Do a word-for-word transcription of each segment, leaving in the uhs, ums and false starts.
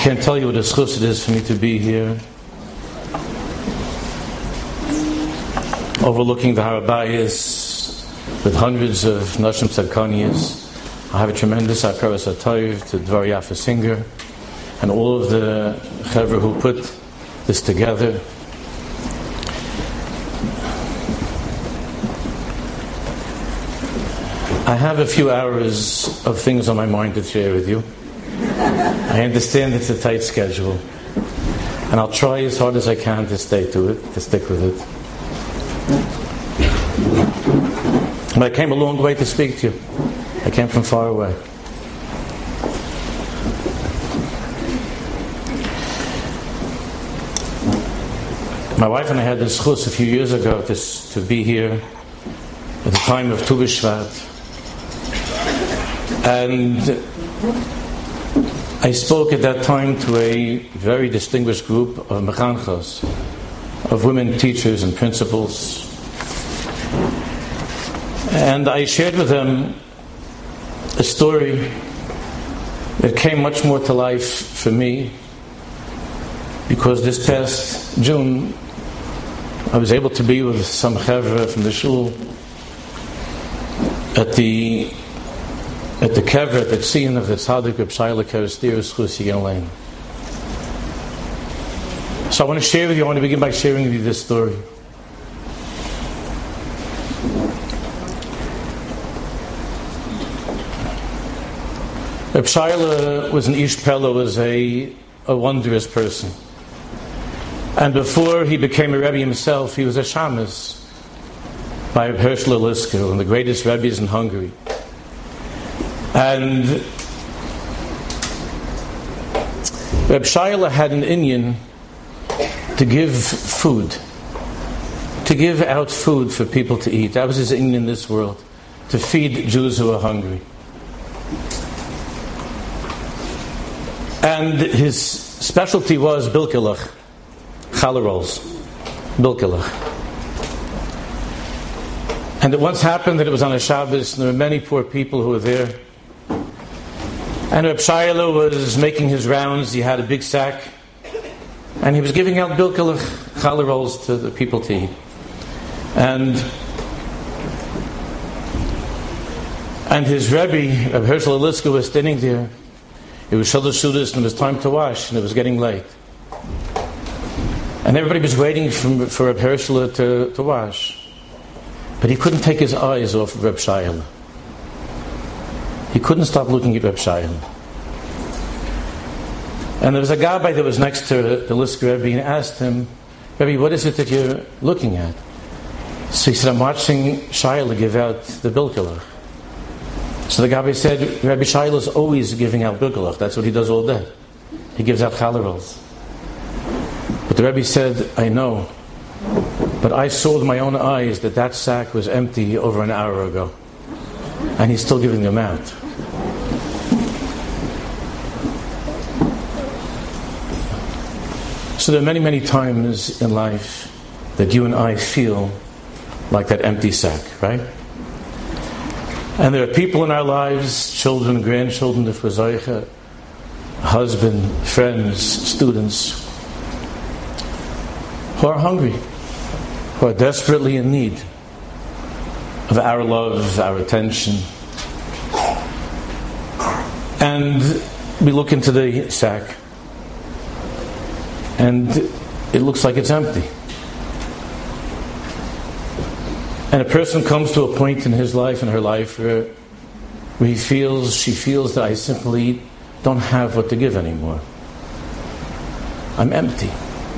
can't tell you what a schus it is for me to be here, overlooking the Har Bayis with hundreds of Nashim Tzadkaniyas. I have a tremendous Hakaras HaTov to Dvar Yafa Singer and all of the Chevra who put this together. I have a few hours of things on my mind to share with you. I understand it's a tight schedule, and I'll try as hard as I can to stay to it, to stick with it. But I came a long way to speak to you. I came from far away. My wife and I had this chus a few years ago to, to be here at the time of Tu B'Shvat. And I spoke at that time to a very distinguished group of mechanchos, of women teachers and principals. And I shared with them a story that came much more to life for me, because this past June I was able to be with some chevra from the shul at the at the kever, at the scene of the tzaddik Reb Shaila Karastirus Chus Yigen Lein. So I want to share with you, I want to begin by sharing with you this story. Reb Shaila was an Ish Pella, was a, a wondrous person. And before he became a Rebbe himself, he was a shamus by Reb Hershel Elisker, one of the greatest Rebbes in Hungary. And Reb Shaila had an inyan to give food, to give out food for people to eat. That was his inyan in this world, to feed Jews who are hungry. And his specialty was bilkelach, challah rolls, bilkelach. And it once happened that it was on a Shabbos, and there were many poor people who were there. And Reb Shaila was making his rounds. He had a big sack, and he was giving out bilkelach, challah rolls to the people to eat. And and his Rebbe, Reb Hershel Elisker, was standing there. It was Shalosh Sudas, and it was time to wash, and it was getting late. And everybody was waiting for, for Reb Hershel to, to wash. But he couldn't take his eyes off of Reb Shaila. He couldn't stop looking at Reb Shaila. And there was a gabbai that was next to the Elisker Rebbe, and asked him, Rebbe, what is it that you're looking at? So he said, I'm watching Shaila give out the bilkelach. So the gabbai said, Rabbi Shaila is always giving out bilkelach. That's what he does all day. He gives out challah rolls. But the Rebbe said, I know, but I saw with my own eyes that that sack was empty over an hour ago, and he's still giving them out. So there are many, many times in life that you and I feel like that empty sack, right? And there are people in our lives, children, grandchildren, if we're zoicha, husband, friends, students, who are hungry, who are desperately in need of our love, our attention. And we look into the sack, and it looks like it's empty. And a person comes to a point in his life and her life where, where he feels, she feels that I simply don't have what to give anymore. I'm empty.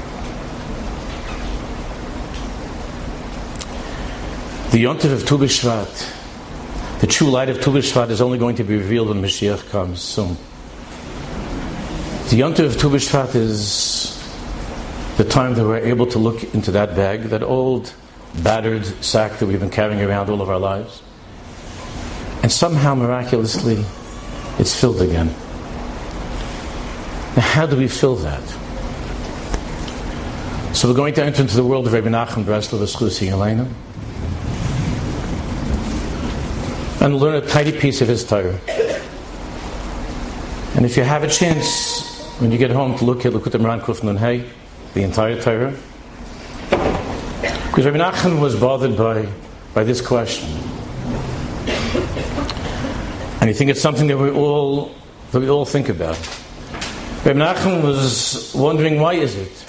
The Yontif of Tu B'Shvat, the true light of Tu B'Shvat, is only going to be revealed when Mashiach comes soon. The Yontif of Tu B'Shvat is the time that we're able to look into that bag, that old battered sack that we've been carrying around all of our lives, and somehow miraculously it's filled again. Now, how do we fill that? So we're going to enter into the world of Rabbi Nachum Breslov Chus Yigen Lein and learn a tiny piece of his Torah. And if you have a chance, when you get home to look at Likutei Moharan Kuf Nun Hey, the entire Torah. Because Rabbi Nachman was bothered by, by this question. And I think it's something that we all that we all think about. Rabbi Nachman was wondering, why is it?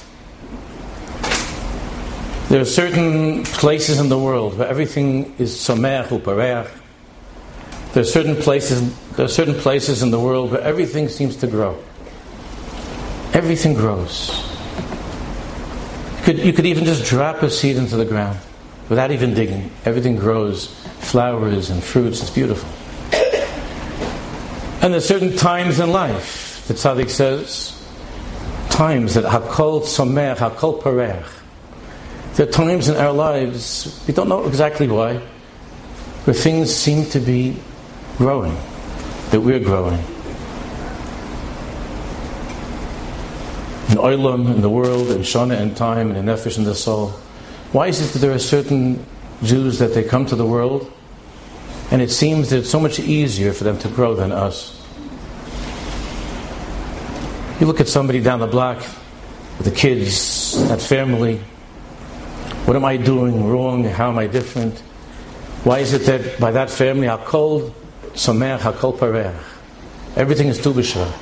There are certain places in the world where everything is sameach upareach. There are certain places there are certain places in the world where everything seems to grow. Everything grows. You could, you could even just drop a seed into the ground without even digging. Everything grows, flowers and fruits. It's beautiful. And there's certain times in life, the tzaddik says, times that hakol sameach, hakol parech. There are times in our lives, we don't know exactly why, where things seem to be growing, that we're growing. In Olam, in the world, in Shana and time, and in Nefesh and the soul. Why is it that there are certain Jews that they come to the world, and it seems that it's so much easier for them to grow than us? You look at somebody down the block, with the kids, that family. What am I doing wrong? How am I different? Why is it that by that family, hakol sameach, hakol parech, everything is tu b'shvat?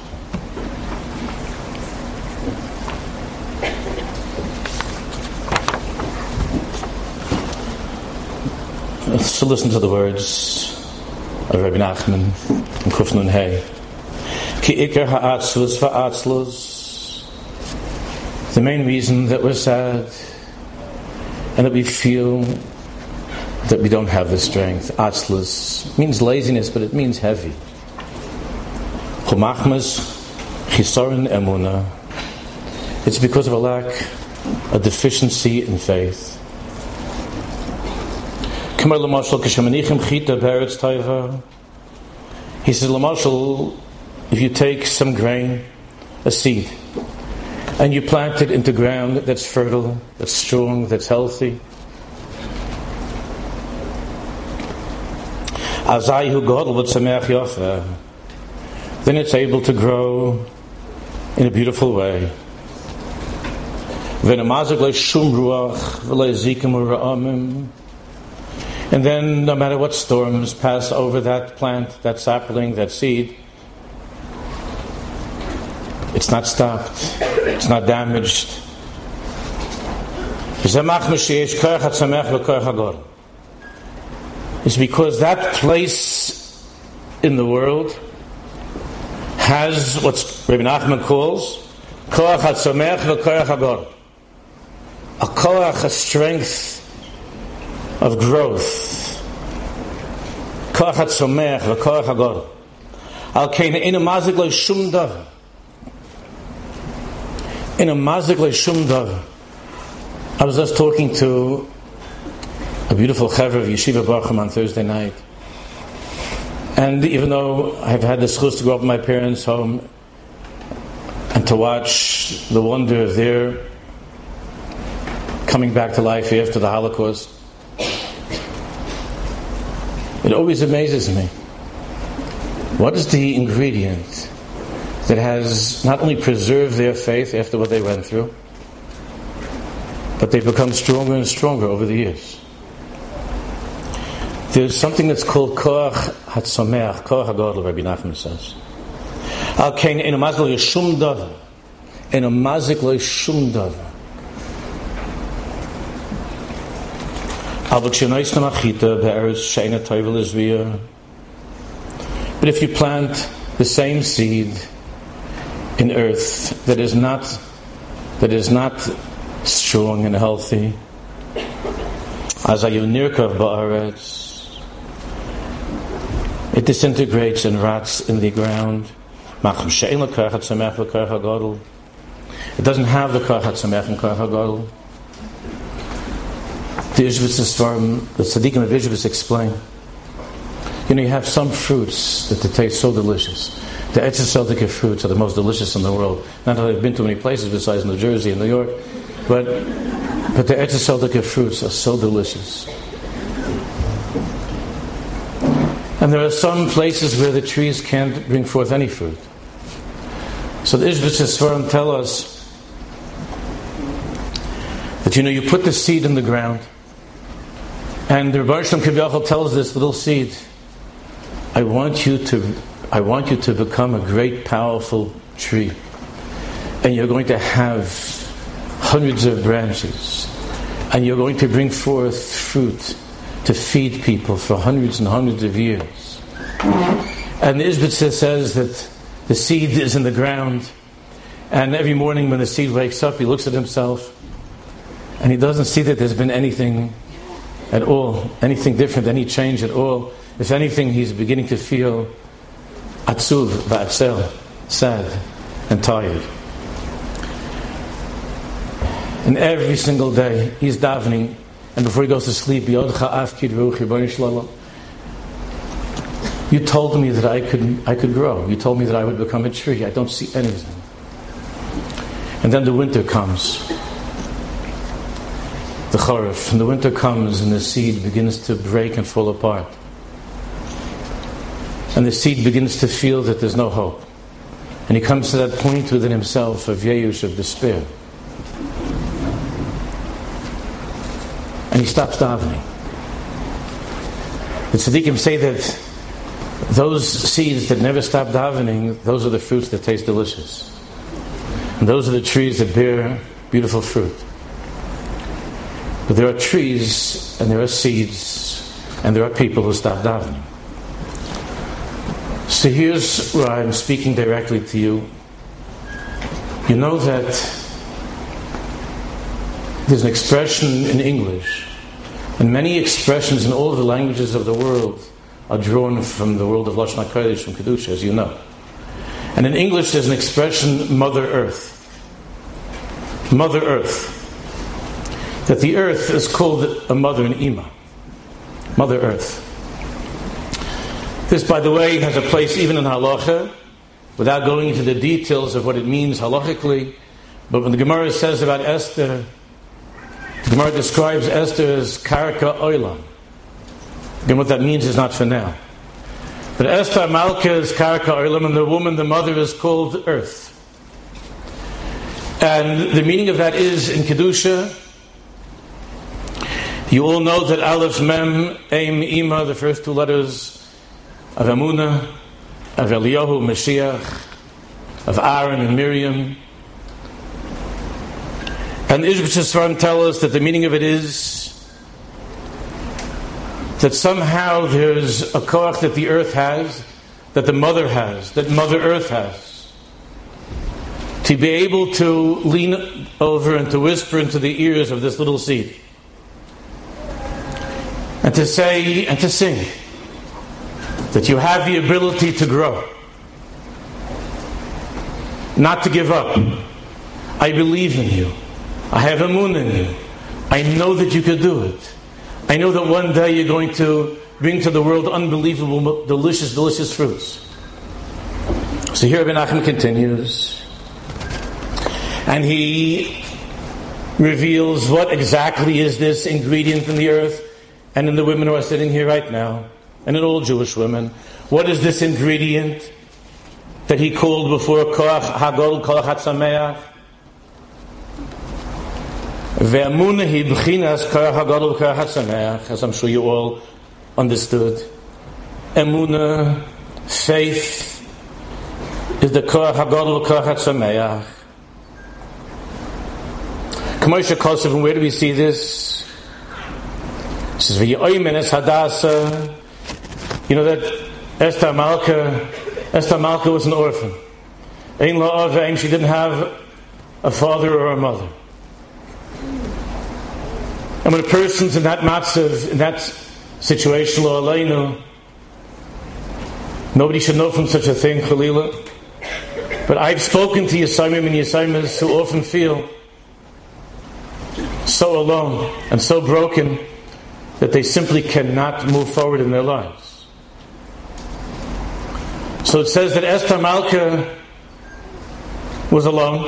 So listen to the words of Rabbi Nachman in Kuf Nun Hey. Ki ikar ha'atzlus va'atzlus. The main reason that we're sad and that we feel that we don't have the strength, atzlus, means laziness, but it means heavy. Chumachmas chisorin emuna. It's because of a lack, a deficiency in faith. He says, Lamashal, if you take some grain, a seed, and you plant it into ground that's fertile, that's strong, that's healthy, then it's able to grow in a beautiful way. And then, no matter what storms pass over that plant, that sapling, that seed, it's not stopped, it's not damaged. It's because that place in the world has what Rabbi Nachman calls koach hatzamech v'koach hagor, a koach, a strength of growth. Koach hatzamech v'koach hagor. Al kein in a mazik lo shum davar. In a mazik lo shum davar. I was just talking to a beautiful chevra of Yeshiva Baruchim on Thursday night. And even though I've had the schus to grow up in my parents' home and to watch the wonder of their coming back to life after the Holocaust, it always amazes me. What is the ingredient that has not only preserved their faith after what they went through, but they've become stronger and stronger over the years? There's something that's called koach hatzameach, koach hagadol, Rabbi Nachman says. Al kein in a mazik lo yishum davar, in a mazik lo yishum davar. But if you plant the same seed in earth that is not that is not strong and healthy, it disintegrates and rots in the ground. It doesn't have the koach hatzamech and koach hagadol. The Ishbitz Svarim, the Tzaddikim of Ishbitz explain. You know, you have some fruits that they taste so delicious. The Etz Yisrael fruits are the most delicious in the world. Not that I've been to many places besides New Jersey and New York, but but the Etz Yisrael fruits are so delicious. And there are some places where the trees can't bring forth any fruit. So the Ishbitz Svarim tell us that, you know, you put the seed in the ground, and the Rebbe Shalom Kiviyachol tells this little seed, I want you to I want you to become a great, powerful tree. And you're going to have hundreds of branches. And you're going to bring forth fruit to feed people for hundreds and hundreds of years. And the Ishbitz says that the seed is in the ground. And every morning when the seed wakes up, he looks at himself. And he doesn't see that there's been anything at all, anything different, any change at all. If anything, he's beginning to feel atzuv, va'atzel, sad and tired. And every single day, he's davening, and before he goes to sleep, Yodcha afkid ruch Ribono Shel Olam. You told me that I could, I could grow. You told me that I would become a tree. I don't see anything. And then the winter comes. The Chorif. And the winter comes and the seed begins to break and fall apart. And the seed begins to feel that there's no hope. And he comes to that point within himself of Yeush, of despair. And he stops davening. The tzaddikim say that those seeds that never stop davening, those are the fruits that taste delicious. And those are the trees that bear beautiful fruit. But there are trees, and there are seeds, and there are people who stop davening. So here's where I'm speaking directly to you. You know that there's an expression in English, and many expressions in all of the languages of the world are drawn from the world of Lashon HaKodesh, from Kedusha, as you know. And in English there's an expression, Mother Earth. Mother Earth. That the earth is called a mother and Ima. Mother Earth. This, by the way, has a place even in Halacha, without going into the details of what it means halachically. But when the Gemara says about Esther, the Gemara describes Esther as Karka Oilam. Again, what that means is not for now. But Esther Malka is Karka Oilam, and the woman, the mother, is called Earth. And the meaning of that is, in Kedusha, you all know that Aleph, Mem, Aim, Ima, the first two letters of Amunah, of Eliyahu, Mashiach, of Aaron and Miriam. And the Ishbitz Svarim tell us that the meaning of it is that somehow there's a koach that the earth has, that the mother has, that Mother Earth has, to be able to lean over and to whisper into the ears of this little seed, and to say and to sing that you have the ability to grow, not to give up. I believe in you. I have emunah in you. I know that you could do it. I know that one day you're going to bring to the world unbelievable, delicious, delicious fruits. So here Ibn Nachman continues, and he reveals what exactly is this ingredient in the earth and in the women who are sitting here right now, and in all Jewish women. What is this ingredient that he called before Koach Hagol, Koach HaTzameach? Ve'amunah hi b'chinas Koach Hagol, Koach HaTzameach, as I'm sure you all understood. Emunah, faith, is the Koach Hagol, Koach HaTzameach. K'moshe Kosov, and where do we see this? It says, V'yoymen es Hadassah. You know that Esther Malka, Esther Malka was an orphan. Ein la'avein, she didn't have a father or a mother. And when a person's in that matzav, in that situation, lo aleinu, nobody should know from such a thing, Chalila. But I've spoken to Yisayimim and Yisayimas who often feel so alone and so broken that they simply cannot move forward in their lives. So it says that Esther Malka was alone,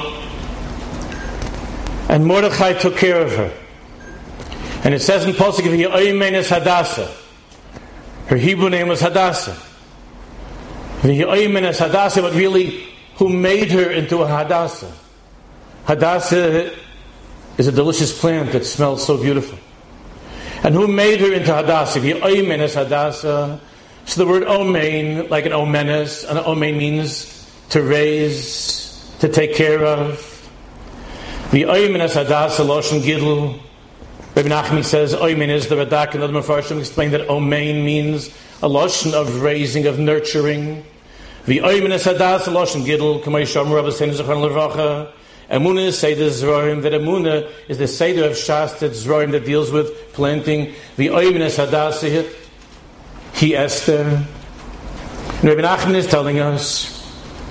and Mordechai took care of her. And it says in Pasuk, V'yoymen es Hadassah. Her Hebrew name was Hadassah. V'yoymen es Hadassah, but really, who made her into a Hadassah. Hadassah is a delicious plant that smells so beautiful. And who made her into Hadassah? The Omen is Hadassah. So the word Omen, like an Omenes, an Omen means to raise, to take care of. The Omen is Hadassah, Loshen Gidl. Rabbi Nachman says Omen is the Radak, and other Mefarshim explain that Omen means a Loshen of raising, of nurturing. The Omen is Hadassah, Loshen Gidl, Kamei Shamar Rabbi Seinu Zechron Levracha. Emunah is Seder Zroim, that Emunah is the Seder of Shastet Zroim that deals with planting. The Omen is Hadassah, he Esther. And Rabbi Nachman is telling us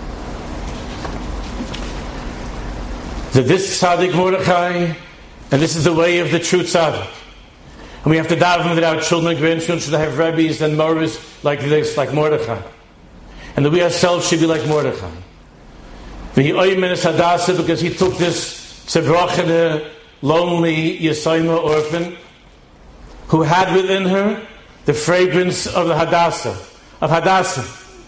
that this Tzaddik Mordechai, and this is the way of the true Tzaddik. And we have to daven that our children and grandchildren should have rabbis and moras like this, like Mordechai. And that we ourselves should be like Mordechai. The Omen is Hadassah, because he took this zerbrochene, lonely Yesayma orphan who had within her the fragrance of the Hadassah, of Hadassah,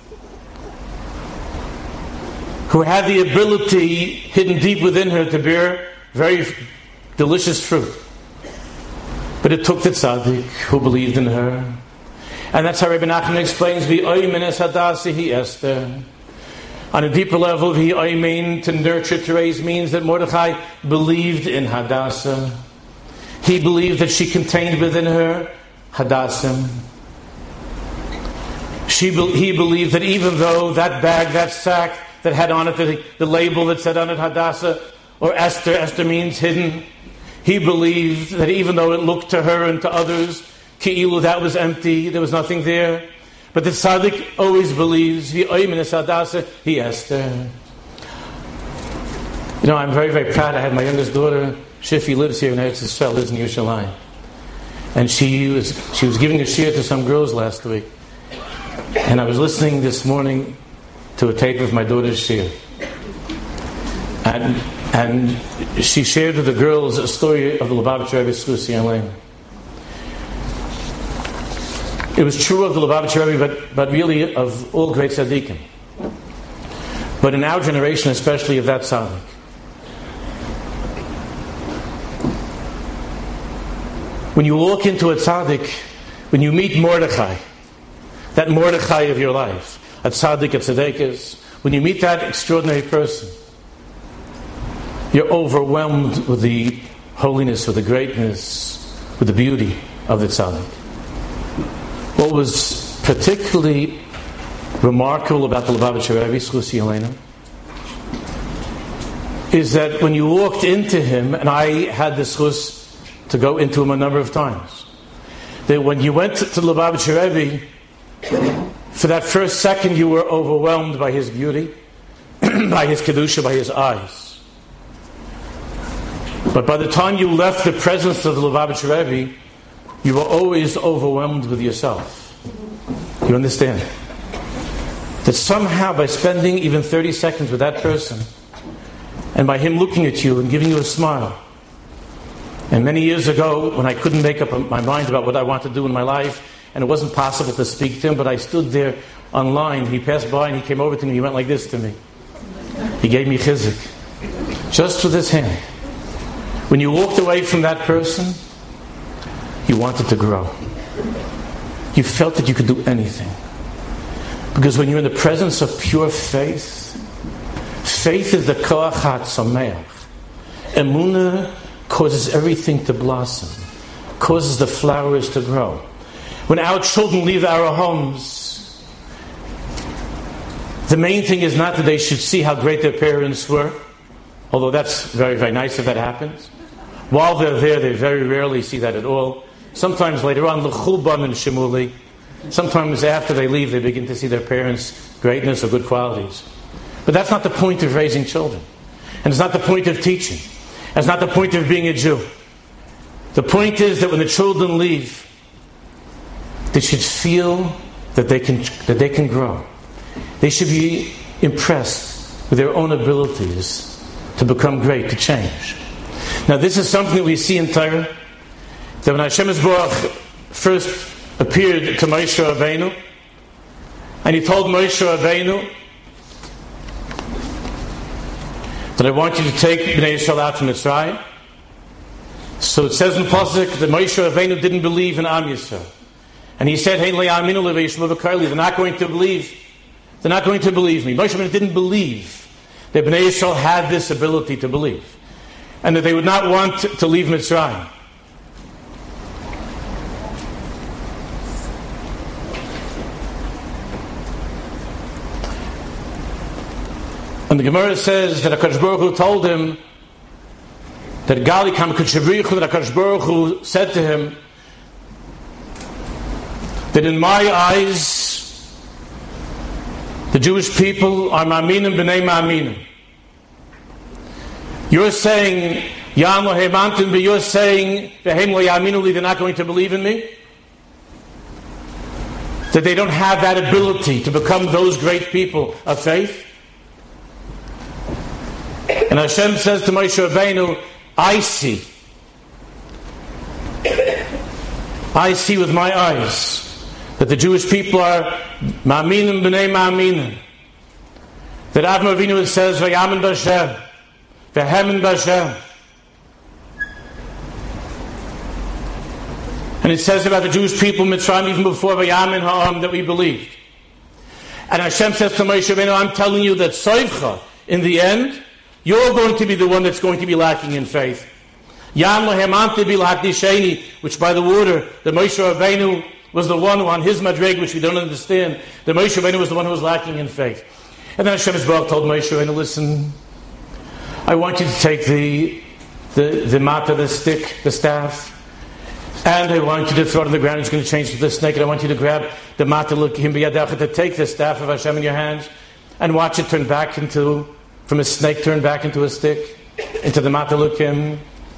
who had the ability hidden deep within her to bear very delicious fruit. But it took the tzaddik who believed in her. And that's how Rabbi Nachman explains the Omen is Hadassah, he Esther. On a deeper level, the Omen, to nurture, to raise, means that Mordechai believed in Hadassah. He believed that she contained within her Hadassah. She, he believed that even though that bag, that sack that had on it the, the label that said on it Hadassah or Esther, Esther means hidden. He believed that even though it looked to her and to others, Ki'ilu, that was empty, there was nothing there. But the tzaddik always believes, the Omen is Hadassah, he Esther. You know, I'm very, very proud. I had my youngest daughter, Shifi, lives here in Eretz Yisrael, lives in Yerushalayim. And she was she was giving a shiur to some girls last week. And I was listening this morning to a tape of my daughter's shiur. And and she shared with the girls a story of the Lubavitcher Rebbe Srusi Aleinu. It was true of the Lubavitcher Rebbe, but, but really of all great tzaddikim. But in our generation, especially of that tzaddik. When you walk into a tzaddik, when you meet Mordechai, that Mordechai of your life, a tzaddik, a tzaddikas, when you meet that extraordinary person, you're overwhelmed with the holiness, with the greatness, with the beauty of the tzaddik. What was particularly remarkable about the Lubavitcher Rebbe, Srusi Aleinu, is that when you walked into him, and I had the schus to go into him a number of times, that when you went to the Lubavitcher Rebbe, for that first second you were overwhelmed by his beauty, by his kedusha, by his eyes. But by the time you left the presence of the Lubavitcher Rebbe, you were always overwhelmed with yourself. You understand? That somehow by spending even thirty seconds with that person, and by him looking at you and giving you a smile, and many years ago when I couldn't make up my mind about what I wanted to do in my life, and it wasn't possible to speak to him, but I stood there online, he passed by and he came over to me, he went like this to me. He gave me chizik, just with his hand. When you walked away from that person, you wanted to grow. You felt that you could do anything. Because when you're in the presence of pure faith, faith is the koach hatzameach. Emunah causes everything to blossom, causes the flowers to grow. When our children leave our homes, the main thing is not that they should see how great their parents were, although that's very, very nice if that happens. While they're there, they very rarely see that at all. Sometimes later on, l'chulban and shemuli, sometimes after they leave, they begin to see their parents' greatness or good qualities. But that's not the point of raising children. And it's not the point of teaching. And it's not the point of being a Jew. The point is that when the children leave, they should feel that they can that they can grow. They should be impressed with their own abilities to become great, to change. Now this is something that we see in Torah, that when Hashem Yisborach first appeared to Moshe Rabbeinu, and he told Moshe Rabbeinu that I want you to take Bnei Yisrael out from Mitzrayim. So it says in Pasuk that Moshe Rabbeinu didn't believe in Am Yisrael. And he said, "Hey, le'aminu le'vayishmu v'karli." They're not going to believe. They're not going to believe me. Moshe Rabbeinu didn't believe that Bnei Yisrael had this ability to believe, and that they would not want to leave Mitzrayim. And the Gemara says that HaKadosh Baruch Hu told him that Gali Kam Kutshavrichu, that HaKadosh Baruch Hu said to him that in my eyes the Jewish people are Ma'aminim b'nei Ma'aminim. You're saying Yam lo hemantim, but you're saying V'hem lo yaminu li, they're not going to believe in me? That they don't have that ability to become those great people of faith? And Hashem says to Moshe Rabbeinu, I see. I see with my eyes that the Jewish people are Ma'aminim b'nei Ma'aminim. That Avram Avinu says, Vayamin b'Hashem, V'hemin b'Hashem. And it says about the Jewish people, Mitzrayim, even before Vayamin ha'am, that we believed. And Hashem says to Moshe Rabbeinu, I'm telling you that Soivcha, in the end, you're going to be the one that's going to be lacking in faith. Yam lo hemanti bilhakdi sheni, which by the water, the Moshe Rabbeinu was the one who on his madreg, which we don't understand, the Moshe Rabbeinu was the one who was lacking in faith. And then Hashem Yisrael told Moshe Rabbeinu, listen, I want you to take the the the mata, the stick, the staff, and I want you to throw it on the ground. It's going to change to the snake, and I want you to grab the mata, look him biyadacha, to take the staff of Hashem in your hands and watch it turn back into, from a snake turn back into a stick, into the mata lukim.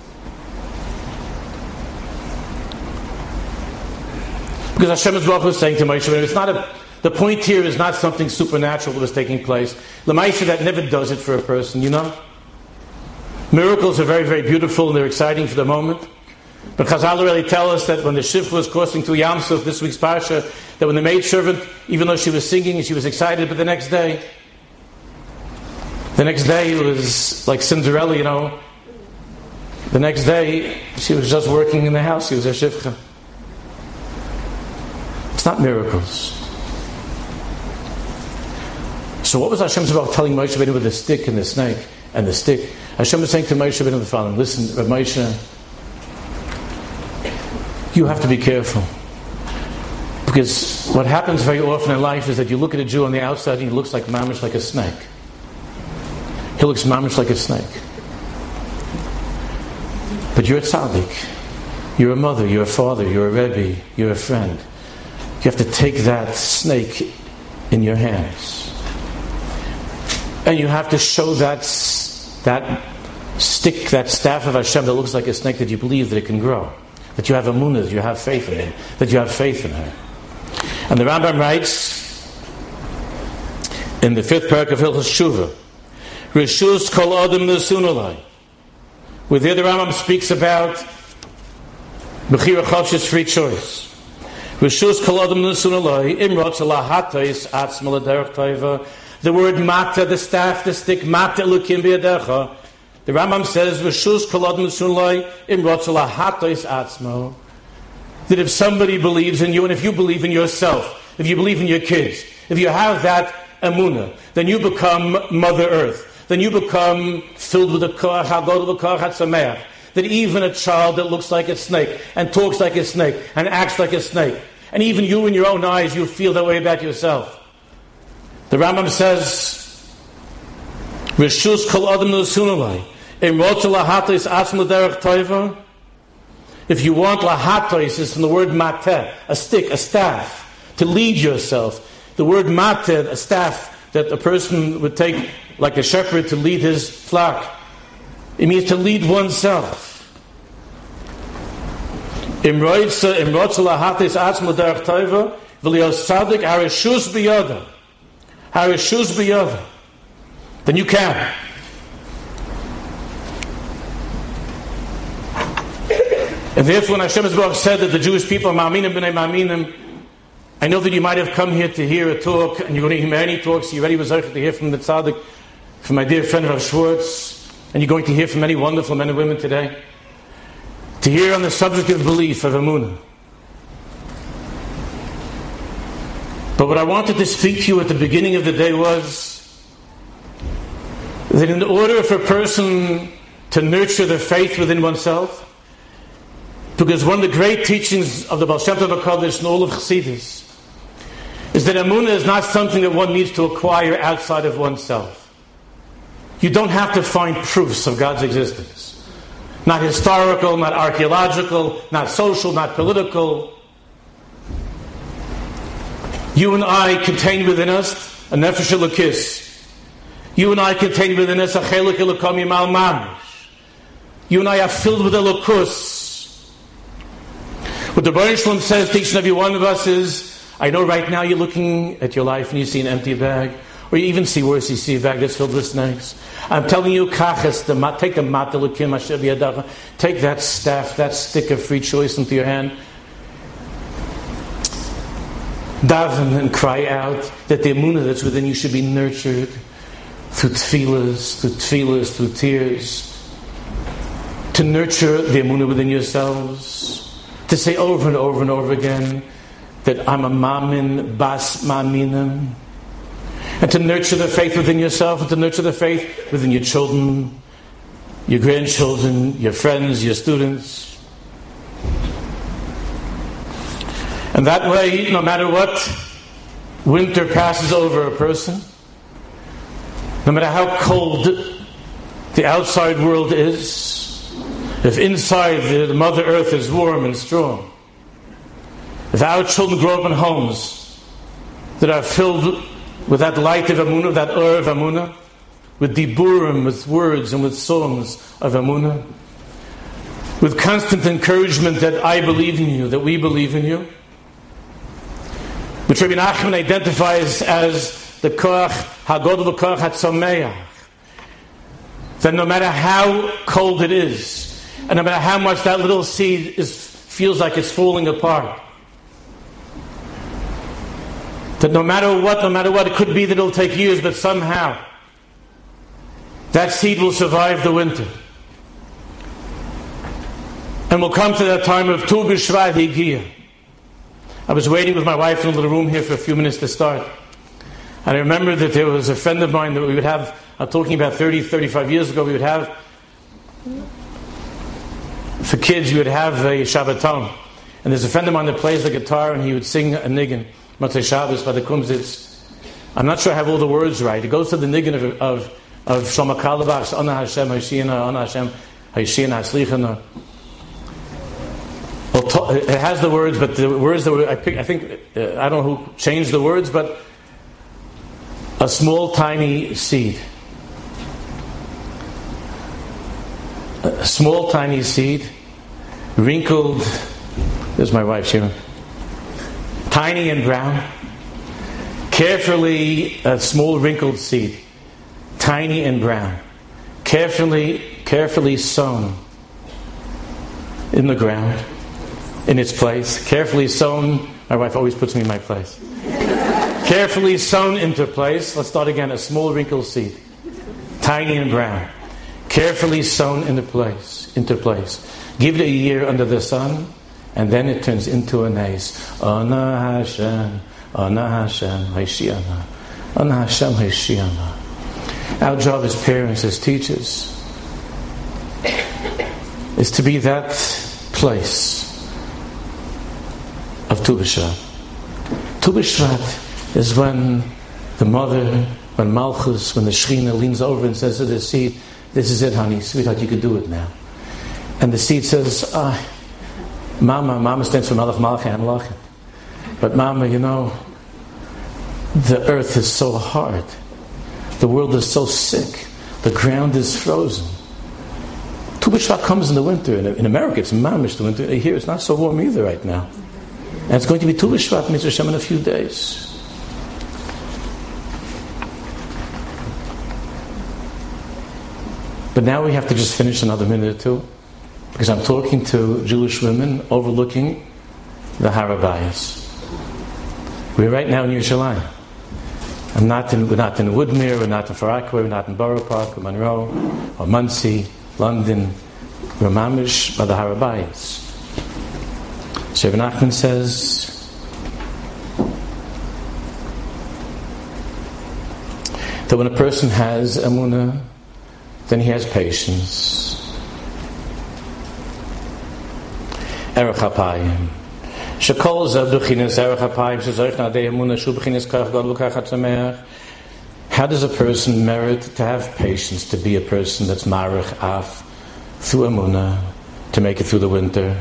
Because Hashem is was saying to Moshe, it's not a, the point here is not something supernatural that was taking place. L'maisa, that never does it for a person, you know? Miracles are very, very beautiful and they're exciting for the moment. But Chazal already tell us that when the Shif was crossing through Yam Suf, this week's Parsha, that when the maidservant, even though she was singing and she was excited, but the next day, the next day it was like Cinderella, you know. The next day, she was just working in the house. She was a Shifcha. It's not miracles. So what was Hashem about telling Moshe Rabbeinu with the stick and the snake and the stick? Hashem was saying to Moshe Rabbeinu the following, listen, Rav Moshe, you have to be careful. Because what happens very often in life is that you look at a Jew on the outside and he looks like mamish, like a snake. He looks mamish like a snake. But you're a tzaddik. You're a mother, you're a father, you're a rebbe, you're a friend. You have to take that snake in your hands. And you have to show that, that stick, that staff of Hashem that looks like a snake, that you believe that it can grow. That you have emunah, that you have faith in it, that you have faith in her. And the Rambam writes in the fifth parak of Hilchos Shuvah, Rishus kol adam nesunalai. Where there the Rambam speaks about Bechira Chavshis, free choice. Rishus kol adam nesunalai imrot lahatais atzma l'derech taiva. The word mata, the staff, the stick, mata lukim b'yadecha. The Rambam says, Rishus kol adam nesunalai imrot lahatais atzma. That if somebody believes in you, and if you believe in yourself, if you believe in your kids, if you have that emunah, then you become Mother Earth. Then you become filled with a koach hagol v'koach hatzameach. That even a child that looks like a snake and talks like a snake and acts like a snake, and even you in your own eyes, you feel that way about yourself. The Rambam says, Rishus kol adam nesunalai imrot lahatos atzma l'derech toiva. If you want lahatos, is from the word mateh, a stick, a staff, to lead yourself. The word mateh, a staff that a person would take like a shepherd to lead his flock. It means to lead oneself. Imrot lahatos atzma l'derech toiva v'lios tzadik harishus b'yoda. Harishus b'yoda. Then you can. And therefore, when Hashem Yisrael said that the Jewish people are ma'aminim b'nei ma'aminim, I know that you might have come here to hear a talk, and you're going to hear many talks. You already was able to hear from the tzaddik from my dear friend Rav Schwartz, and you're going to hear from many wonderful men and women today, to hear on the subject of belief, of Emunah. But what I wanted to speak to you at the beginning of the day was that in order for a person to nurture the faith within oneself, because one of the great teachings of the Baal Shem Tov HaKadosh and all of Chassidus is that Emunah is not something that one needs to acquire outside of oneself. You don't have to find proofs of God's existence. Not historical, not archaeological, not social, not political. You and I contain within us a nefesh elokis. You and I contain within us a chelik elokom yimal mamish. You and I are filled with elokus. What the Baruch Shalom says to each and every one of us is, I know right now you're looking at your life and you see an empty bag, or you even see worse, you see a bag that's filled with snakes. I'm telling you, kachas, the mat, take the mat elokim asher biyadacha, take that staff, that stick of free choice into your hand, daven and cry out that the emunah that's within you should be nurtured through tefillas, through tefillas, through tears, to nurture the emunah within yourselves, to say over and over and over again that I'm a mamin bas maminim, and to nurture the faith within yourself, and to nurture the faith within your children, your grandchildren, your friends, your students. And that way, no matter what winter passes over a person, no matter how cold the outside world is, if inside the Mother Earth is warm and strong, if our children grow up in homes that are filled with that light of Emunah, that ur of Emunah, with diburim, with words and with songs of Emunah, with constant encouragement that I believe in you, that we believe in you, which Rabbi Nachman identifies as the koach hagodol v'koach hatzomeach, that no matter how cold it is, and no matter how much that little seed is, feels like it's falling apart, that no matter what, no matter what, it could be that it'll take years, but somehow that seed will survive the winter. And we'll come to that time of Tu B'Shvat Higia. I was waiting with my wife in a little room here for a few minutes to start. And I remember that there was a friend of mine that we would have, I'm talking about thirty, thirty-five years ago, we would have, for kids, we would have a Shabbaton. And there's a friend of mine that plays the guitar and he would sing a niggin, Motzei Shabbos by the Kumzitz. I'm not sure I have all the words right. It goes to the niggin of, of, of Shlomo Carlebach's Ana Hashem Haishiyana, Ana Hashem Haishiyana Hatzlichana. Well, it has the words, but the words that were, I, pick, I think, uh, I don't know who changed the words, but a small, tiny seed. A small, tiny seed, wrinkled, there's my wife, Sharon, tiny and brown, carefully, a small, wrinkled seed, tiny and brown, carefully, carefully sown in the ground, in its place, carefully sown. My wife always puts me in my place. Carefully sown into place. Let's start again. A small wrinkled seed, tiny and brown, carefully sown into place. Into place. Give it a year under the sun, and then it turns into an ace. Ana Hashem, Ana Hashem, Haishiyana, Ana Hashem, Haishiyana. Our job as parents, as teachers, is to be that place of Tu B'Shvat. Tu B'Shvat is when the mother, when Malchus, when the Shechina leans over and says to the seed, this is it, honey, sweetheart, you can do it now. And the seed says, ah, Mama, Mama stands for Malach Malach and Lachet. But Mama, you know, the earth is so hard. The world is so sick. The ground is frozen. Tu B'Shvat comes in the winter. In America, it's mamish the winter. Here, it's not so warm either right now. And it's going to be Tu B'Shvat, Mitzvah Hashem, in a few days. But now we have to just finish another minute or two, because I'm talking to Jewish women overlooking the Har HaBayis. We're right now in Yerushalayim. I'm not in, we're not in Woodmere, we're not in Far Rockaway, we're not in Borough Park, or Monroe, or Muncie, London. We're mamish by the Har HaBayis. So Ibn Nachman says, that when a person has emunah, then he has patience. Erech hapayim. Shekol zeh b'chinas erech hapayim shezoich na'adei emunah shu b'chinas kach gadol kach hatzameach. How does a person merit to have patience, to be a person that's marich af through emunah, to make it through the winter?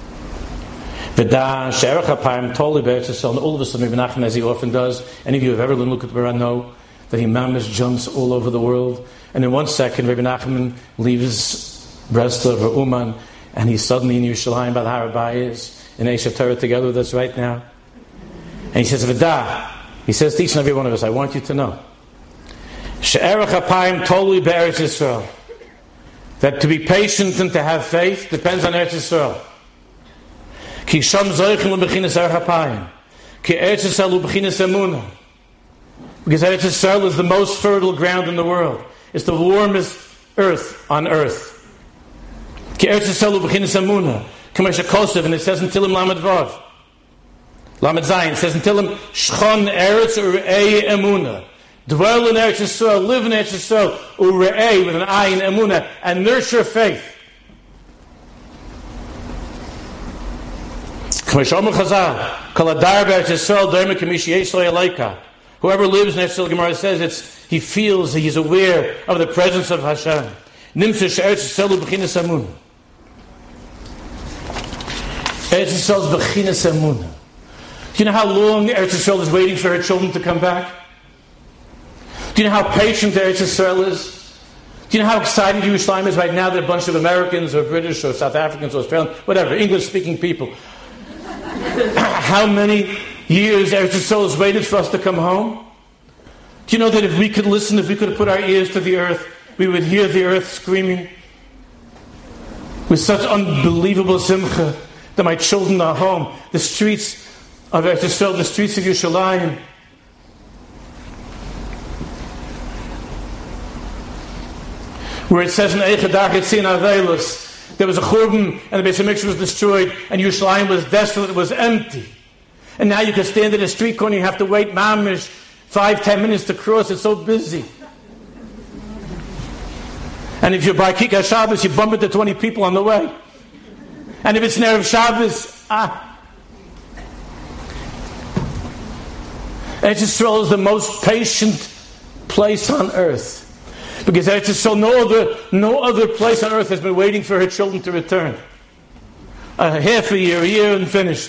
V'da she'erech hapayim totally be'eretz Yisrael, and all of a sudden Ibn Nachman, as he often does, any of you who have ever looked at the Quran know that he mamish jumps all over the world, and in one second Rabbi Nachman leaves Breslov or Uman, and he's suddenly in Yerushalayim by the Har HaBayis in Eisha Torah together with us right now. And he says, V'da, he says to each and every one of us, I want you to know, she'erech hapayim totally be'eretz Yisrael, that to be patient and to have faith depends on Eretz Yisrael. Ki sham zoichim l'bechinas erech hapayim, ki Eretz Yisrael l'bechinas emunah. Because Eretz Yisrael is the most fertile ground in the world. It's the warmest earth on earth. Ki Eretz Yisrael u'b'chinas emunah. K'mesha Kosev, and it says in Tilim Lamed Vav. Lamed Zayin, it says in Tilim, Shchon Eretz u're'ei emunah. Dwell in Eretz Yisrael, live in Eretz Yisrael, u're'ei, with an eye in emunah, and nurture faith. K'mesha Omer Chazal, Kol adar b'Eretz Yisrael, doime k'mishi yesh lo yaleika. Whoever lives in Eretz Yisrael, Gemara says, it's, he feels, he's aware of the presence of Hashem. Nimtza she'eretz Yisrael b'chinas emunah. Eretz Yisrael is b'chinas emunah. Do you know how long Eretz Yisrael is waiting for her children to come back? Do you know how patient Eretz Yisrael is? Do you know how excited Yerushalayim is right now that a bunch of Americans or British or South Africans or Australians, whatever, English-speaking people, how many years Eretz Yisrael has waited for us to come home? Do you know that if we could listen, if we could put our ears to the earth, we would hear the earth screaming with such unbelievable simcha that my children are home. The streets of Eretz Yisrael, the streets of Yerushalayim, where it says in Eichadach Yitzin Avelos, there was a churban and the Beis HaMikdash was destroyed and Yerushalayim was desolate, it was empty. And now you can stand at a street corner, you have to wait mamish five, ten minutes to cross, it's so busy. And if you're by Kikar Shabbos, you bump into twenty people on the way. And if it's Erev Shabbos, ah. Eretz Yisrael is the most patient place on earth. Because Eretz Yisrael, no other, no other place on earth has been waiting for her children to return. A half a year, a year and finished.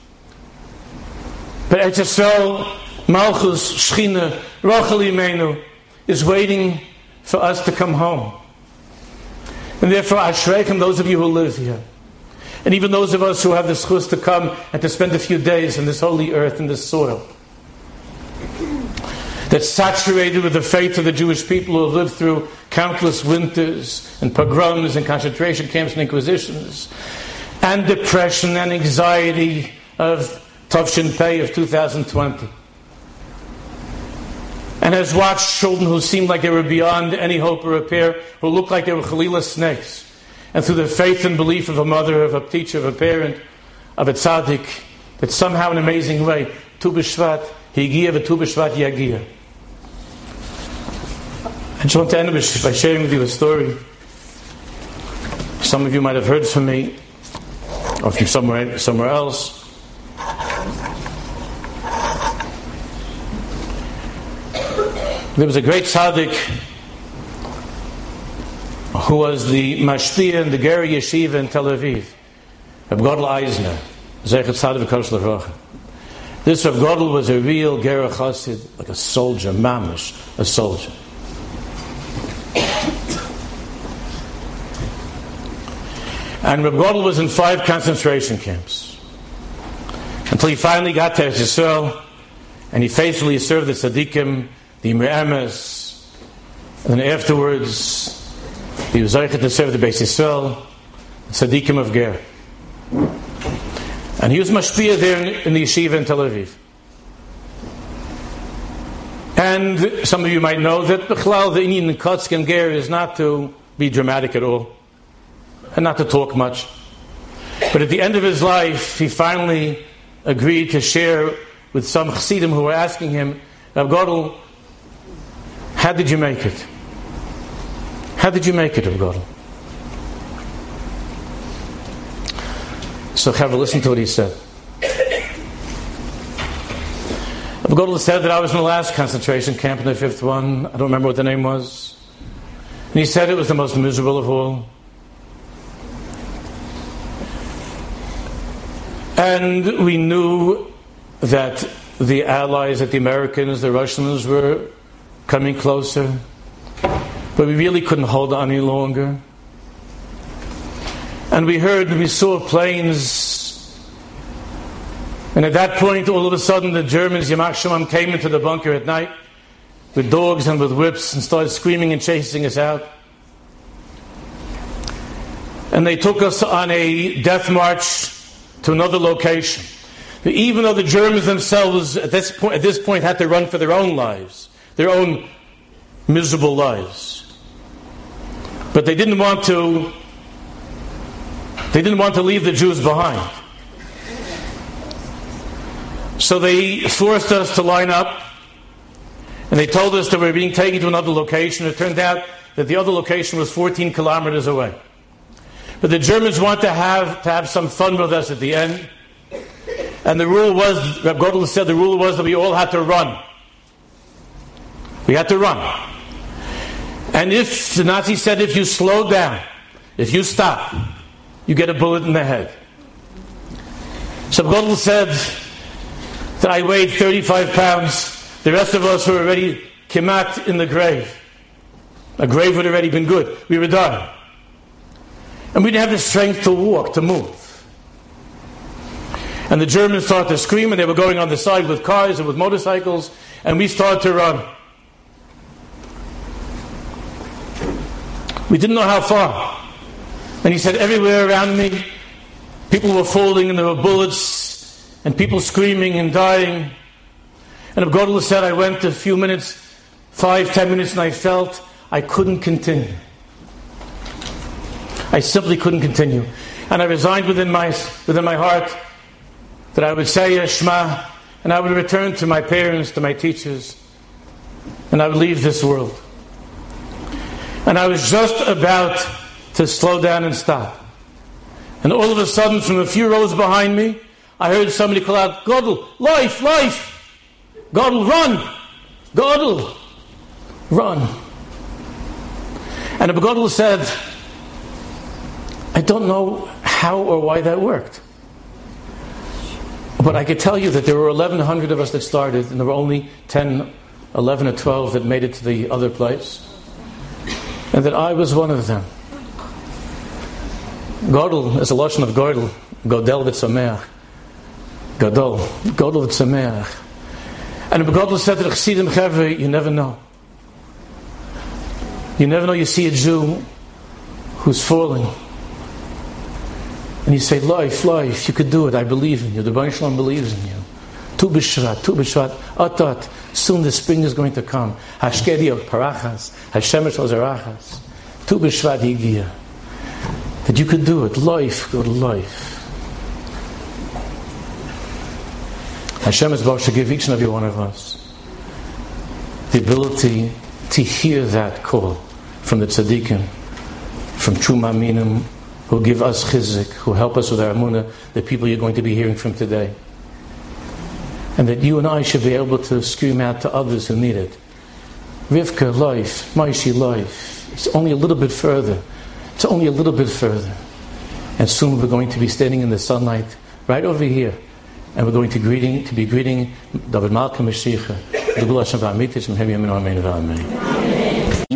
But Eretz Yisrael, Malchus, Shechina, Rachel Imenu, is waiting for us to come home. And therefore, Ashreichem, those of you who live here, and even those of us who have the schus to come and to spend a few days in this holy earth, in this soil, that's saturated with the faith of the Jewish people who have lived through countless winters and pogroms and concentration camps and inquisitions, and depression and anxiety of Tavshin Pei of two thousand twenty, and has watched children who seemed like they were beyond any hope or repair, who looked like they were Chalila snakes, and through the faith and belief of a mother, of a teacher, of a parent, of a tzaddik, that somehow in an amazing way, Tu B'Shvat, Higiya v'Tu B'Shvat Yagiya. I just want to end by sharing with you a story. Some of you might have heard from me, or from somewhere somewhere else. There was a great tzaddik who was the mashpia in the Geri Yeshiva in Tel Aviv, Reb Godel Eisner, Zeichet Tzaddik v'Kodesh L'Vracha. This Reb Godel was a real Ger Chassid, like a soldier, mamish, a soldier. And Reb Godel was in five concentration camps until he finally got to Eretz Yisrael, and he faithfully served the tzaddikim, the Imre Emes, and then afterwards he was zeichet to serve the Beis Yisrael, the tzaddikim of Ger. And he was mashpia there in, in the yeshiva in Tel Aviv. And some of you might know that Bichlal, the Indian Kotzk and Ger is not to be dramatic at all, and not to talk much. But at the end of his life, he finally agreed to share with some Chassidim who were asking him, Rav Gadol, how did you make it? How did you make it, Rav Gadol? So Chavra, listen to what he said. Rav Gadol said that I was in the last concentration camp, in the fifth one. I don't remember what the name was. And he said it was the most miserable of all. And we knew that the Allies, that the Americans, the Russians were coming closer. But we really couldn't hold on any longer. And we heard, we saw planes. And at that point, all of a sudden, the Germans, Yamach Shemam, came into the bunker at night with dogs and with whips and started screaming and chasing us out. And they took us on a death march to another location. Even though the Germans themselves at this point, at this point had to run for their own lives, their own miserable lives. But they didn't want to they didn't want to leave the Jews behind. So they forced us to line up, and they told us that we were being taken to another location. It turned out that the other location was fourteen kilometers away. But the Germans wanted to have to have some fun with us at the end. And the rule was, Reb Gadol said, the rule was that we all had to run. We had to run. And if, the Nazis said, if you slow down, if you stop, you get a bullet in the head. So Reb Gadol said that I weighed thirty-five pounds. The rest of us were already kemat in the grave. A grave would have already been good. We were done. And we didn't have the strength to walk, to move. And the Germans started to scream, and they were going on the side with cars and with motorcycles, and we started to run. We didn't know how far. And he said, everywhere around me, people were falling, and there were bullets, and people screaming and dying. And Reb Gadol said, I went a few minutes, five, ten minutes, and I felt I couldn't continue. I simply couldn't continue. And I resigned within my within my heart that I would say a Shema, and I would return to my parents, to my teachers, and I would leave this world. And I was just about to slow down and stop. And all of a sudden, from a few rows behind me, I heard somebody call out, Gadol, life, life! Gadol, run! Gadol, run! And Reb Gadol said, I don't know how or why that worked. But I could tell you that there were eleven hundred of us that started, and there were only ten, eleven or twelve that made it to the other place. And that I was one of them. Gadol is a lashon of Gadol, Godel v'tzameach. Gadol, Gadol v'tzameach. And Gadol said to the Chassidim, Chevre, you never know. You never know, you see a Jew who's falling. And you say, life, life, you could do it, I believe in you. The Rebbeinu Shalom believes in you. Tu b'shvat, tu b'shvat, atat, soon the spring is going to come. Hashkedi of parachas, hashemesh al zarachas. Tu b'shvat higia. That you could do it, life, go to life. Hashem is about to give each and every one of us the ability to hear that call from the tzaddikim, from true maminim, who give us chizik, who help us with our emunah, the people you're going to be hearing from today. And that you and I should be able to scream out to others who need it. Rivka, life, Maishi, life. It's only a little bit further. It's only a little bit further. And soon we're going to be standing in the sunlight right over here. And we're going to greeting to be greeting David Malka Mashiach, the Gula Shavah Mitish, and Hebi Amin Amen Amen.